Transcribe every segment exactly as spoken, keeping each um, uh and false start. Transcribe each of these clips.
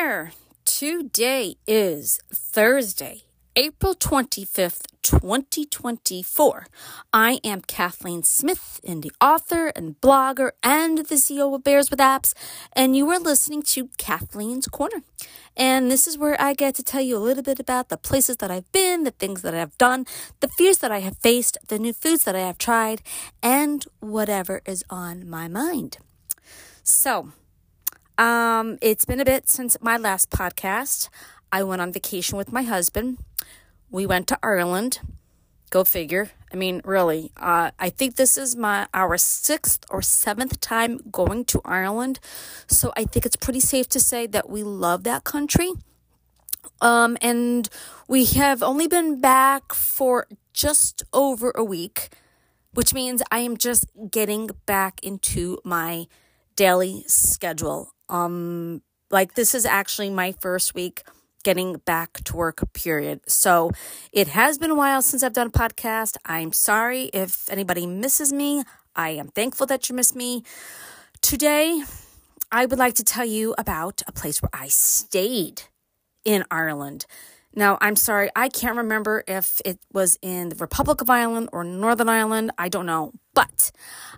there. Today is Thursday, April twenty-fifth, twenty twenty-four. I am Kathleen Smith, the author and blogger and the C E O of Bears with Apps, and you are listening to Kathleen's Corner. And this is where I get to tell you a little bit about the places that I've been, the things that I've done, the fears that I have faced, the new foods that I have tried, and whatever is on my mind. So, um, it's been a bit since my last podcast. I went on vacation with my husband. We went to Ireland. Go figure. I mean, really, uh, I think this is my our sixth or seventh time going to Ireland. So I think it's pretty safe to say that we love that country. Um, and we have only been back for just over a week, which means I am just getting back into my daily schedule. Um, like this is actually my first week getting back to work, period. So it has been a while since I've done a podcast. I'm sorry if anybody misses me. I am thankful that you miss me. Today, I would like to tell you about a place where I stayed in Ireland. Now, I'm sorry, I can't remember if it was in the Republic of Ireland or Northern Ireland. I don't know. But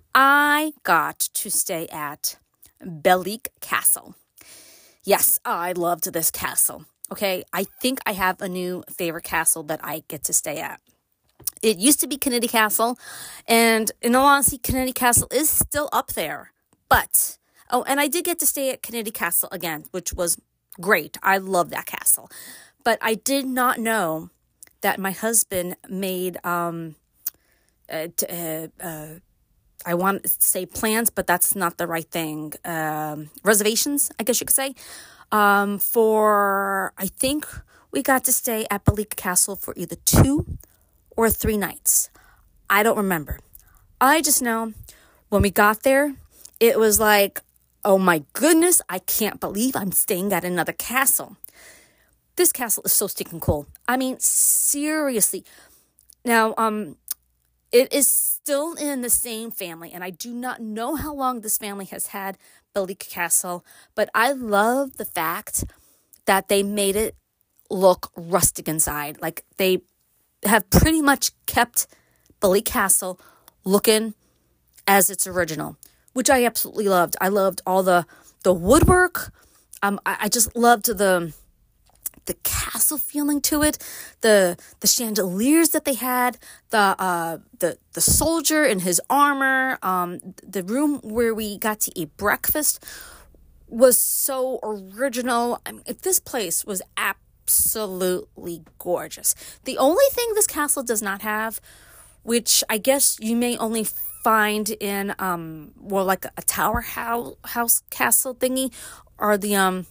I got to stay at Belleek Castle. Yes, I loved this castle. Okay, I think I have a new favorite castle that I get to stay at. It used to be Kennedy Castle, and in all honesty, Kennedy Castle is still up there. But, oh, and I did get to stay at Kennedy Castle again, which was great. I love that castle. But I did not know that my husband made, um, uh, uh, uh, I want to say plans, but that's not the right thing. Um, reservations, I guess you could say. Um, for, I think we got to stay at Belleek Castle for either two or three nights. I don't remember. I just know when we got there, it was like, oh my goodness, I can't believe I'm staying at another castle. This castle is so stinking cool. I mean, seriously. Now, um, it is still in the same family, and I do not know how long this family has had Belleek Castle, but I love the fact that they made it look rustic inside. Like, they have pretty much kept Belleek Castle looking as its original, which I absolutely loved. I loved all the the woodwork. Um, I, I just loved the the castle feeling to it, the the chandeliers that they had, the uh the the soldier in his armor, um the room where we got to eat breakfast was so original. I mean, this place was absolutely gorgeous. The only thing this castle does not have, which I guess you may only find in um more like a tower house, house castle thingy, are the um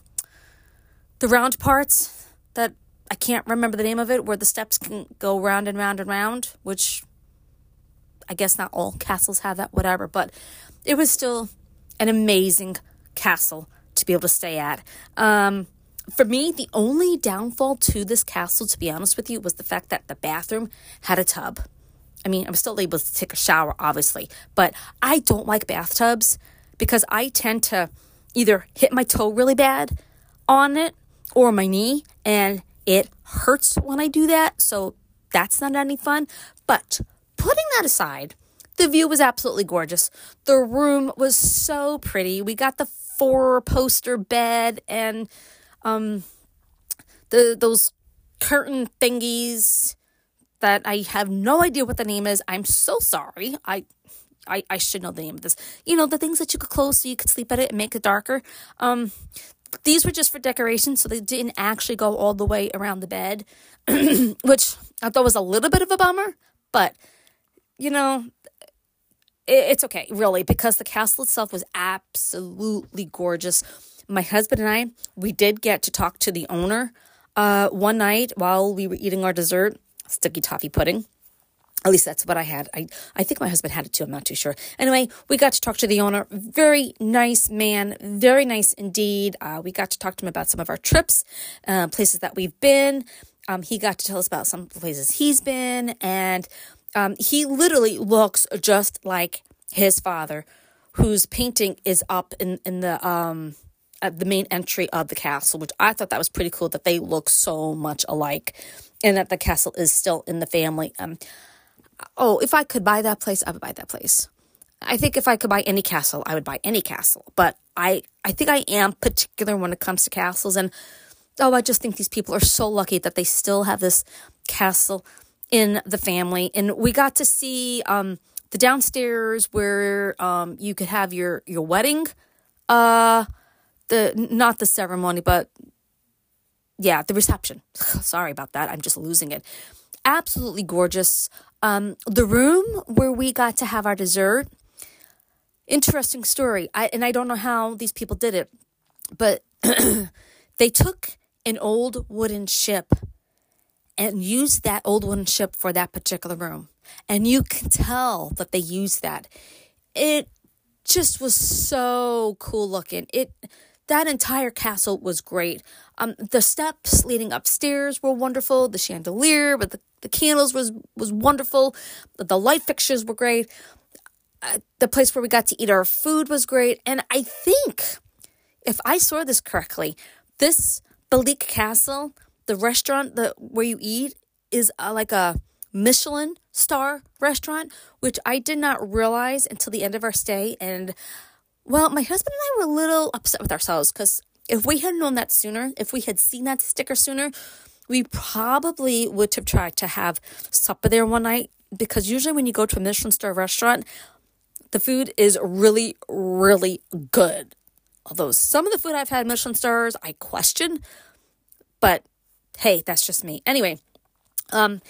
the round parts that I can't remember the name of it, where the steps can go round and round and round, which I guess not all castles have that, whatever, but it was still an amazing castle to be able to stay at. Um, for me, the only downfall to this castle, to be honest with you, was the fact that the bathroom had a tub. I mean, I was still able to take a shower, obviously, but I don't like bathtubs because I tend to either hit my toe really bad on it or my knee, and it hurts when I do that, so that's not any fun. But putting that aside, the view was absolutely gorgeous. The room was so pretty. We got the four-poster bed and um, the those curtain thingies that I have no idea what the name is. I'm so sorry. I, I, I should know the name of this. You know, the things that you could close so you could sleep at it and make it darker. Um... These were just for decoration, so they didn't actually go all the way around the bed, which I thought was a little bit of a bummer, but, you know, it, it's okay, really, because the castle itself was absolutely gorgeous. My husband and I, we did get to talk to the owner uh, one night while we were eating our dessert, sticky toffee pudding. At least that's what I had. I, I think my husband had it too. I'm not too sure. Anyway, we got to talk to the owner. Very nice man. Very nice indeed. Uh, we got to talk to him about some of our trips, uh, places that we've been. Um, he got to tell us about some places he's been. And um, he literally looks just like his father, whose painting is up in, in the um at the main entry of the castle, which I thought that was pretty cool that they look so much alike and that the castle is still in the family. Um, oh, if I could buy that place, I would buy that place. I think if I could buy any castle, I would buy any castle. But I, I think I am particular when it comes to castles. And, oh, I just think these people are so lucky that they still have this castle in the family. And we got to see um, the downstairs where um, you could have your, your wedding. Uh, the not the ceremony, but, yeah, the reception. Sorry about that. I'm just losing it. Absolutely gorgeous. Um, the room where we got to have our dessert. Interesting story. I and I don't know how these people did it, but they took an old wooden ship and used that old wooden ship for that particular room. And you can tell that they used that. It just was so cool looking. It that entire castle was great. Um, the steps leading upstairs were wonderful. The chandelier with the, the candles was was wonderful. The light fixtures were great. Uh, the place where we got to eat our food was great. And I think, if I saw this correctly, this Balika Castle, the restaurant the, where you eat, is uh, like a Michelin star restaurant, which I did not realize until the end of our stay. And, well, my husband and I were a little upset with ourselves because if we had known that sooner, if we had seen that sticker sooner, we probably would have tried to have supper there one night. Because usually when you go to a Michelin star restaurant, the food is really, really good. Although some of the food I've had Michelin stars, I question. But hey, that's just me. Anyway, um,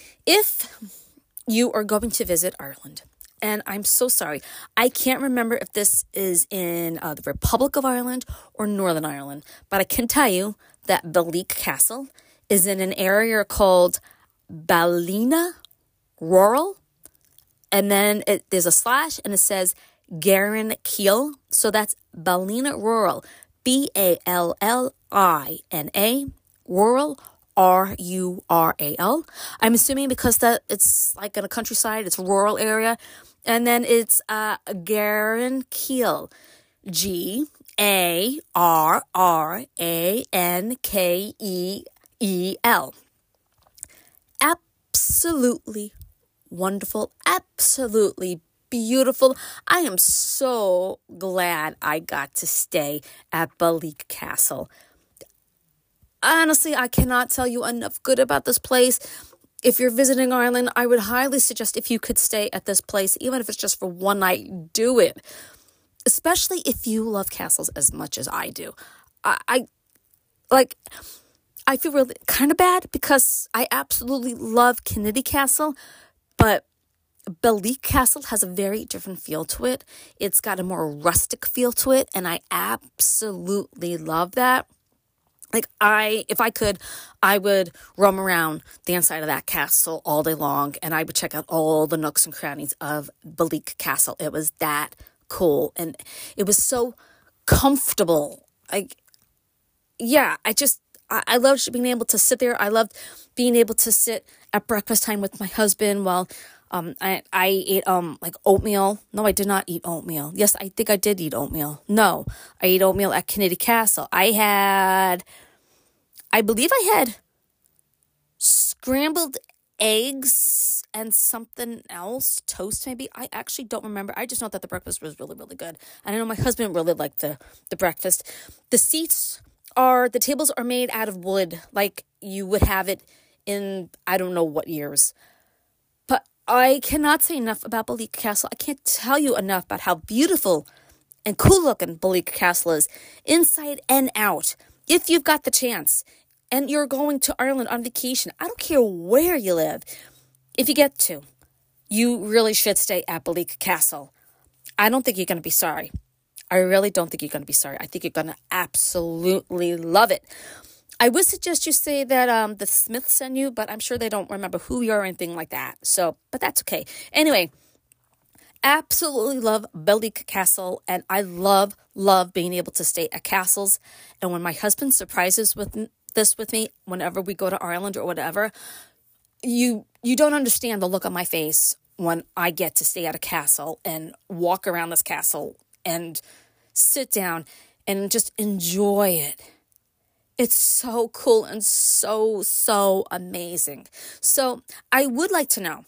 if you are going to visit Ireland, and I'm so sorry, I can't remember if this is in uh, the Republic of Ireland or Northern Ireland, but I can tell you that Balika Castle is in an area called Ballina Rural. And then it, there's a slash and it says Garin Keel. So that's Ballina Rural. B A L L I N A. Rural. R U R A L. I'm assuming because that it's like in a countryside, it's a rural area. And then it's uh, Garin Keel. G A R R A N K E E L. Absolutely wonderful, absolutely beautiful. I am so glad I got to stay at Balika Castle. Honestly, I cannot tell you enough good about this place. If you're visiting Ireland, I would highly suggest if you could stay at this place, even if it's just for one night, do it. Especially if you love castles as much as I do. I, I like... I feel really kind of bad because I absolutely love Kennedy Castle, but Balika Castle has a very different feel to it. It's got a more rustic feel to it, and I absolutely love that. Like, I, if I could, I would roam around the inside of that castle all day long, and I would check out all the nooks and crannies of Balika Castle. It was that cool, and it was so comfortable. Like, yeah, I just... I loved being able to sit there. I loved being able to sit at breakfast time with my husband while um I, I ate um like oatmeal. No, I did not eat oatmeal. Yes, I think I did eat oatmeal. No, I ate oatmeal at Kennedy Castle. I had, I believe I had scrambled eggs and something else, toast maybe. I actually don't remember. I just know that the breakfast was really, really good. And I know my husband really liked the, the breakfast. The seats... Are the tables are made out of wood, like you would have it in, I don't know what years. But I cannot say enough about Balika Castle. I can't tell you enough about how beautiful and cool looking Balika Castle is, inside and out. If you've got the chance and you're going to Ireland on vacation, I don't care where you live, if you get to, you really should stay at Balika Castle. I don't think you're going to be sorry. I really don't think you're going to be sorry. I think you're going to absolutely love it. I would suggest you say that um, the Smiths sent you, but I'm sure they don't remember who you are or anything like that. So, but that's okay. Anyway, absolutely love Balika Castle, and I love, love being able to stay at castles. And when my husband surprises with this with me, whenever we go to Ireland or whatever, you you don't understand the look on my face when I get to stay at a castle and walk around this castle and sit down and just enjoy it. It's so cool and so, so amazing. So I would like to know,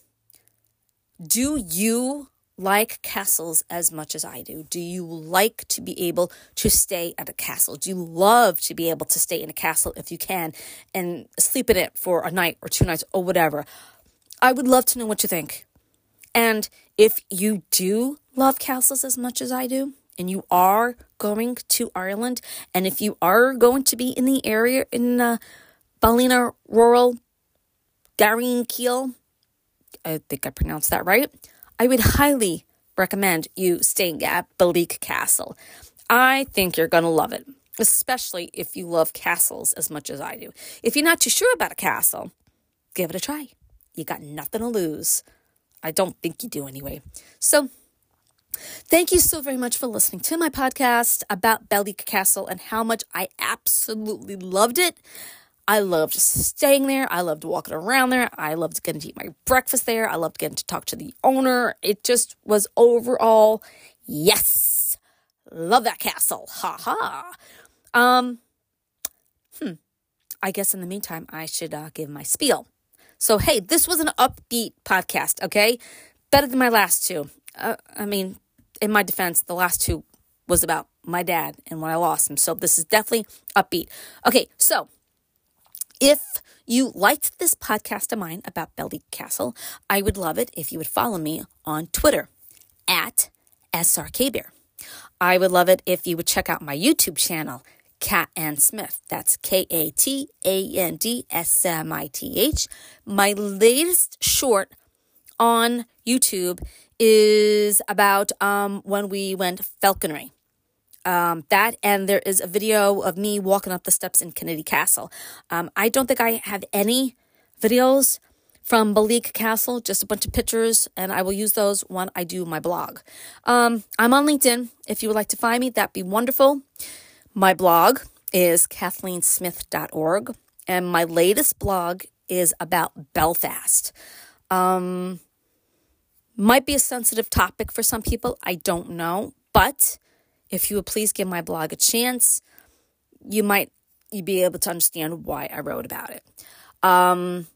do you like castles as much as I do? Do you like to be able to stay at a castle? Do you love to be able to stay in a castle if you can and sleep in it for a night or two nights or whatever? I would love to know what you think. And if you do love castles as much as I do, and you are going to Ireland, and if you are going to be in the area in uh, Ballina Rural, Garrynkeel, I think I pronounced that right, I would highly recommend you staying at Ballic Castle. I think you're going to love it, especially if you love castles as much as I do. If you're not too sure about a castle, give it a try. You got nothing to lose. I don't think you do anyway. So, thank you so very much for listening to my podcast about Ballic Castle and how much I absolutely loved it. I loved staying there. I loved walking around there. I loved getting to eat my breakfast there. I loved getting to talk to the owner. It just was overall, yes, love that castle. Ha ha. Um, hmm. I guess in the meantime, I should uh, give my spiel. So, hey, this was an upbeat podcast, okay? Better than my last two. Uh, I mean, in my defense, the last two was about my dad and when I lost him. So this is definitely upbeat. Okay, so if you liked this podcast of mine about Ballic Castle, I would love it if you would follow me on Twitter at S R K Bear. I would love it if you would check out my YouTube channel, Cat and Smith. That's K A T A N D S M I T H. My latest short on YouTube is about um, when we went falconry. Um, that and there is a video of me walking up the steps in Kennedy Castle. Um, I don't think I have any videos from Ballic Castle, just a bunch of pictures, and I will use those when I do my blog. Um, I'm on LinkedIn. If you would like to find me, that'd be wonderful. My blog is kathleen smith dot org, and my latest blog is about Belfast. Um, might be a sensitive topic for some people. I don't know, but if you would please give my blog a chance, you might you be able to understand why I wrote about it. Um,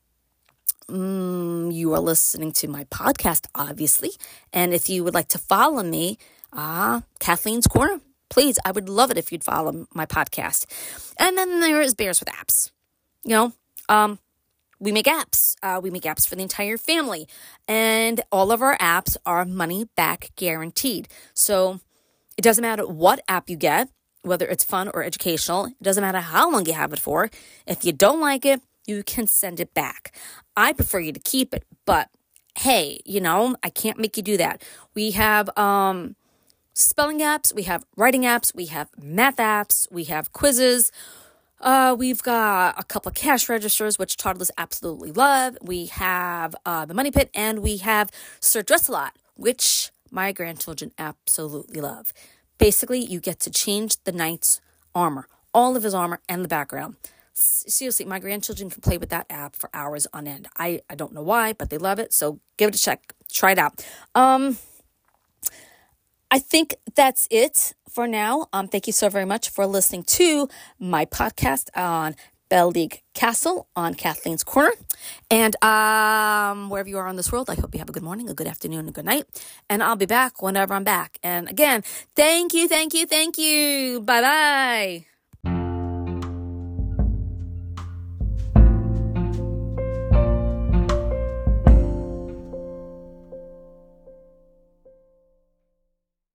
mm, you are listening to my podcast, obviously. And if you would like to follow me, uh, Kathleen's Corner, please, I would love it if you'd follow my podcast. And then there is Bears with Apps. You know, um, we make apps. Uh, we make apps for the entire family. And all of our apps are money back guaranteed. So it doesn't matter what app you get, whether it's fun or educational. It doesn't matter how long you have it for. If you don't like it, you can send it back. I prefer you to keep it, but hey, you know, I can't make you do that. We have um, spelling apps, we have writing apps, we have math apps, we have quizzes. Uh, we've got a couple of cash registers, which toddlers absolutely love. We have uh, the Money Pit, and we have Sir Dress-A-Lot, which my grandchildren absolutely love. Basically, you get to change the knight's armor, all of his armor and the background. S- seriously, my grandchildren can play with that app for hours on end. I, I don't know why, but they love it, so give it a check. Try it out. Um, I think that's it for now. Um, thank you so very much for listening to my podcast on Ballic Castle on Kathleen's Corner. And um, wherever you are in this world, I hope you have a good morning, a good afternoon, a good night. And I'll be back whenever I'm back. And again, thank you, thank you, thank you. Bye-bye.